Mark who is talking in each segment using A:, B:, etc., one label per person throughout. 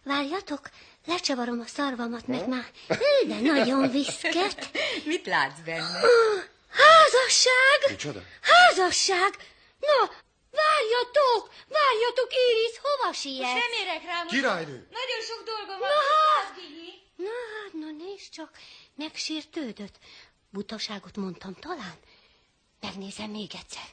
A: Várjatok, lecsavarom a szarvamat, mert már de nagyon viszket.
B: Mit látsz benne?
A: Házasság!
C: Micsoda?
A: Házasság! Na, várjatok, Iris, hova sietsz?
B: Nem érek rám.
C: Királynő!
B: Nagyon sok dolgom van.
A: Na, nézd csak, megsértődött. Butaságot mondtam talán. Megnézem még egyszer.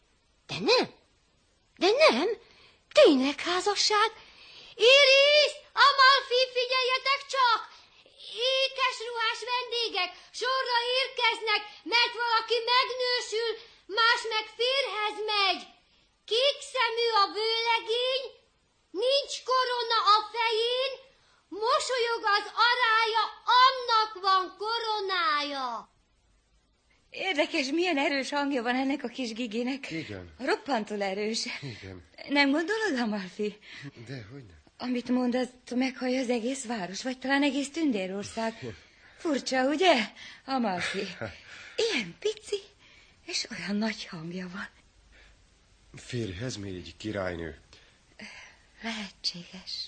A: De nem, tényleg házasság. Iris, Amalfi, figyeljetek csak! Ékesruhás vendégek sorra érkeznek, mert valaki megnősül, más meg férhez megy. Kékszemű a vőlegény, nincs korona a fején, mosolyog az arája, annak van koronája.
B: Érdekes, milyen erős hangja van ennek a kis Giginek.
C: Igen.
B: Roppantól erős.
C: Igen.
B: Nem gondolod, Amalfi?
C: Dehogy nem.
B: Amit mond, azt meghallja az egész város, vagy talán egész Tündérország. Furcsa, ugye, Amalfi? Ilyen pici, és olyan nagy hangja van.
C: Férjhez még királynő.
B: Lehetséges.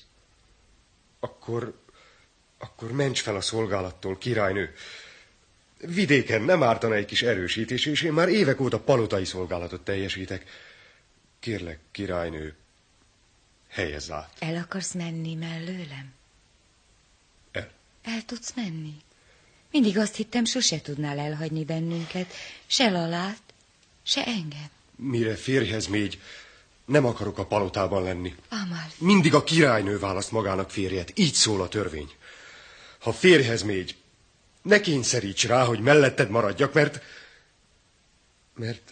C: Akkor ments fel a szolgálattól, királynő. Vidéken nem ártana egy kis erősítés, és én már évek óta palotai szolgálatot teljesítek. Kérlek, királynő, helyezz át.
B: El akarsz menni mellőlem? El tudsz menni? Mindig azt hittem, sose tudnál elhagyni bennünket, se Lalát, se engem.
C: Mire férjhez mégy, nem akarok a palotában lenni.
B: Amalfi.
C: Mindig a királynő választ magának férjet, így szól a törvény. Ha férjhez mégy, ne kényszeríts rá, hogy melletted maradjak, mert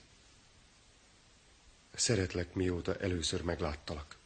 C: szeretlek, mióta először megláttalak.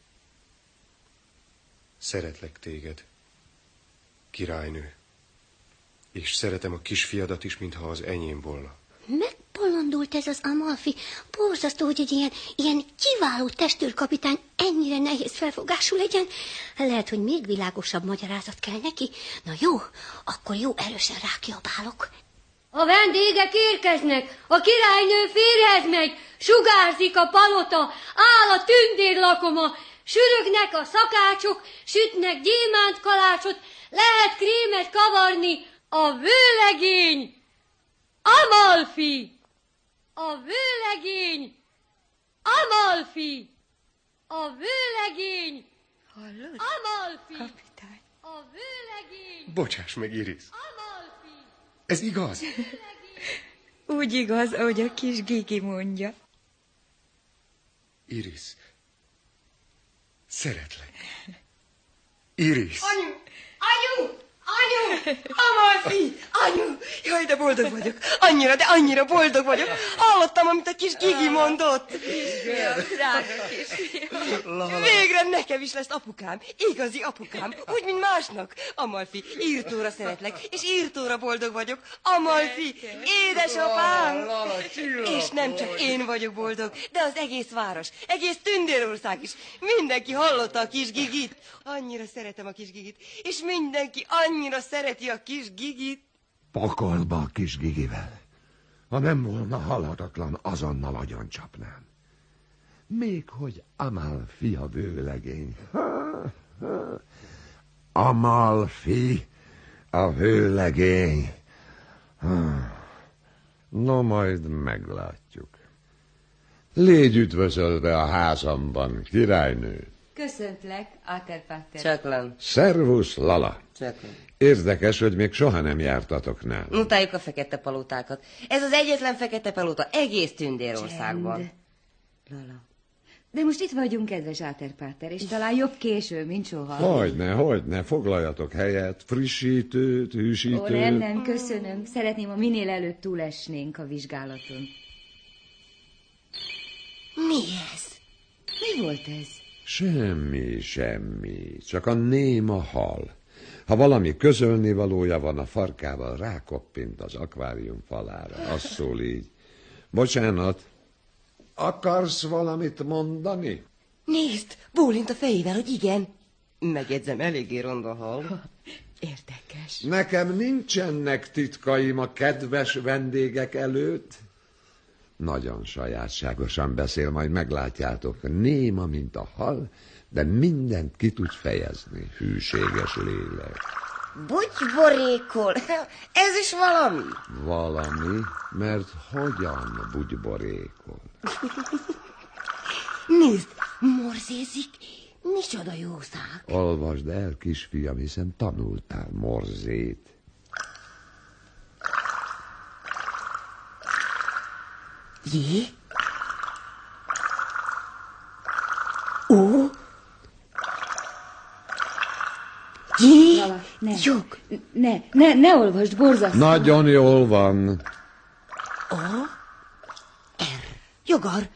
C: Szeretlek téged, királynő, és szeretem a kisfiadat is, mintha az enyém volna.
A: Megbolondult ez az Amalfi. Borzasztó, hogy egy ilyen kiváló testőrkapitány ennyire nehéz felfogású legyen. Lehet, hogy még világosabb magyarázat kell neki. Na jó, akkor jó erősen rákiabálok. A vendégek érkeznek, a királynő férjhez megy, sugárzik a palota, áll a tündérlakoma, sürögnek a szakácsok, sütnek gyémántkalácsot, lehet krémet kavarni, a vőlegény, Amalfi! A vőlegény, Amalfi! A vőlegény,
B: Hallod?
A: Amalfi!
B: Kapitány.
A: A vőlegény,
C: Bocsáss meg, Iris.
A: Amalfi!
C: Ez igaz?
B: Úgy igaz, ahogy a kis Gigi mondja.
C: Iris, szeretlek. Iris.
D: Anyu! Amalfi! Anyu! Jaj, de boldog vagyok. Annyira boldog vagyok. Hallottam, amit a kis Gigi mondott. Végre nekem is lesz apukám. Igazi apukám. Úgy, mint másnak. Amalfi, írtóra szeretlek, és írtóra boldog vagyok. Amalfi, édesapám! És nem csak én vagyok boldog, de az egész város, egész Tündérország is. Mindenki hallotta a kis Gigit. Annyira szeretem a kis Gigit, és mindenki annyira szereti a kis Gigit.
E: Pokolba a kis Gigivel. Ha nem volna halhatatlan, azonnal agyon csapnám. Még hogy Amalfi a vőlegény. Amalfi a vőlegény. No, majd meglátjuk. Légy üdvözölve a házamban, királynő.
B: Köszöntlek, Áterpáter.
D: Csaklan.
E: Szervusz, Lala.
D: Csaklan.
E: Érdekes, hogy még soha nem jártatok nálam.
D: Utáljuk a fekete palotákat. Ez az egyetlen fekete palota egész Tündérországban.
B: Csend. Lala. De most itt vagyunk, kedves Áterpáter, és talán jobb késő, mint soha.
E: Hogyne, foglaljatok helyet, frissítőt, hűsítőt.
B: Ó, nem, köszönöm. Szeretném, ha minél előbb túlesnénk a vizsgálaton.
A: Mi ez?
B: Mi volt ez?
E: Semmi, csak a néma hal. Ha valami közölni valója van, a farkával rákoppint az akvárium falára. Az szól így. Bocsánat, akarsz valamit mondani?
D: Nézd, bólint a fejével, hogy igen. Megjegyzem, eléggé ronda hal.
B: Érdekes.
E: Nekem nincsenek titkaim a kedves vendégek előtt. Nagyon sajátságosan beszél, majd meglátjátok. Néma, mint a hal, de mindent ki tud fejezni, hűséges lélek.
D: Bugyborékol. Ez is valami.
E: Valami, mert hogyan bugyborékol?
D: Nézd, morzézik. Micsoda jószág.
E: Olvasd el, kisfiam, hiszen tanultál morzét.
D: Jé? Ó? Jé?
B: Lala, ne.
D: Jog.
B: Ne olvasd, borzasztó.
E: Nagyon jól van.
D: Jogar.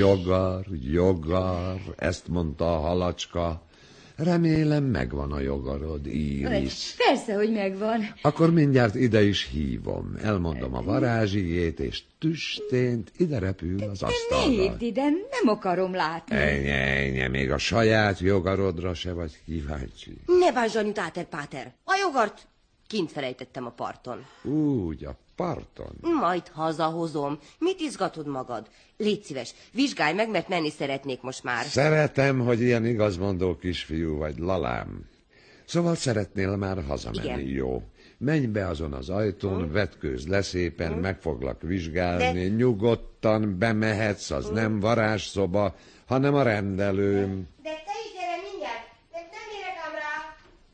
E: Jogar, ezt mondta a halacska. Remélem megvan a jogarod, Íris.
B: Persze, hogy megvan.
E: Akkor mindjárt ide is hívom. Elmondom a varázsigét, és tüstént ide repül az
B: Ne
E: asztalra.
B: hívd ide, nem akarom látni.
E: Ennyi, még a saját jogarodra se vagy kíváncsi.
D: Ne bánts anyut, Áter-Páter. A jogart kint felejtettem a parton.
E: Úgy, a parton.
D: Majd hazahozom. Mit izgatod magad? Légy szíves, vizsgálj meg, mert menni szeretnék most már.
E: Szeretem, hogy ilyen igazmondó kisfiú vagy, Lalám. Szóval szeretnél már hazamenni,
D: Igen.
E: jó? Menj be azon az ajtón, vetkőzz le szépen, meg foglak vizsgálni, nyugodtan bemehetsz, az nem varázsszoba, hanem a rendelőm.
D: De te is gyere mindjárt, nem érek ám rá.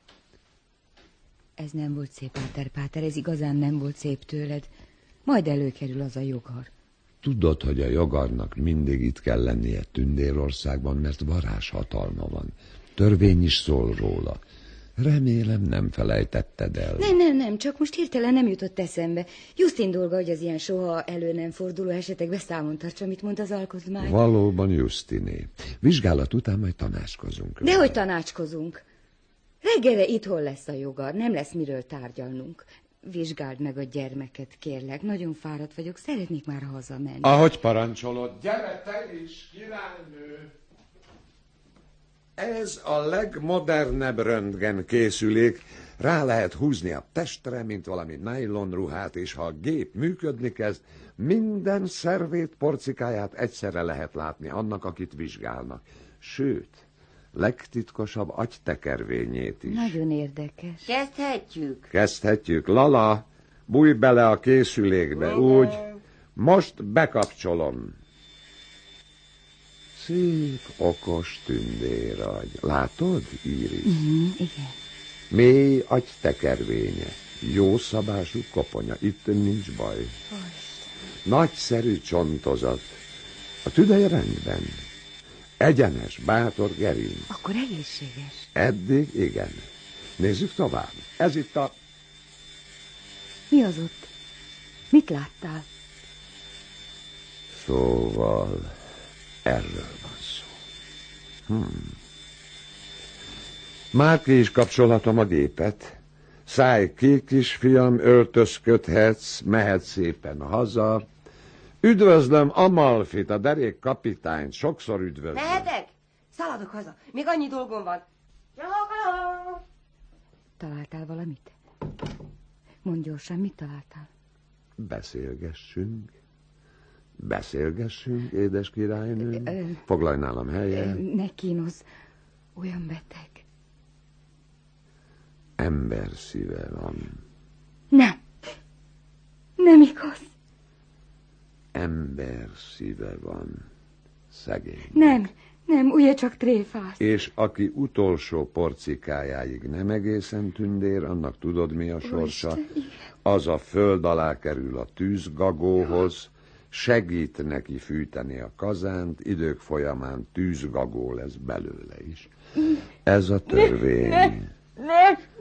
B: Ez nem volt szép, Áter-Páter, ez igazán nem volt szép tőled. Majd előkerül az a jogar.
E: Tudod, hogy a jogarnak mindig itt kell lennie Tündérországban, mert varázshatalma van. Törvény is szól róla. Remélem, nem felejtetted el.
B: Nem, csak most hirtelen nem jutott eszembe. Justin dolga, hogy az ilyen soha elő nem forduló esetekbe számon tartsa, mit mond az alkotmány.
E: Valóban Justiné. Vizsgálat után majd tanácskozunk.
B: Dehogy tanácskozunk. Reggelre itthon lesz a jogar, nem lesz miről tárgyalnunk. Vizsgáld meg a gyermeket, kérlek. Nagyon fáradt vagyok, szeretnék már hazamenni.
E: Ahogy parancsolod, gyere te is, királynő! Ez a legmodernebb röntgenkészülék. Rá lehet húzni a testre, mint valami nájlonruhát, és ha a gép működni kezd, minden szervét, porcikáját egyszerre lehet látni annak, akit vizsgálnak. Sőt, legtitkosabb agytekervényét is.
B: Nagyon érdekes.
E: Kezdhetjük. Lala, bújj bele a készülékbe, úgy. Most bekapcsolom. Szép, okos tündéragy. Látod, Íris?
B: Igen.
E: Mély agytekervénye. Jó szabású koponya. Itt nincs baj. Nagyszerű csontozat. A tüdej rendben. Egyenes, bátor gerinc.
B: Akkor egészséges.
E: Eddig igen. Nézzük tovább. Ez itt a...
B: Mi az ott? Mit láttál?
E: Szóval erről van szó. Már ki is kapcsolhatom a gépet. Szállj ki, kisfiam, öltözködhetsz, mehetsz szépen haza. Üdvözlöm Amalfit, a derék kapitányt, sokszor üdvözlöm.
D: Mehetek? Szaladok haza, még annyi dolgom van.
B: Találtál valamit? Mondd gyorsan, mit találtál?
E: Beszélgessünk, édes királynő. Foglalj nálam helyet.
B: Ne kínozz, olyan beteg.
E: Ember szíve van.
B: Nem igaz.
E: Ember szíve van. Szegény.
B: Nem, ugye csak tréfász.
E: És aki utolsó porcikájáig nem egészen tündér, annak tudod, mi a sorsa? Az a föld alá kerül a tűzgagóhoz, segít neki fűteni a kazánt, idők folyamán tűzgagó lesz belőle is. Ez a törvény.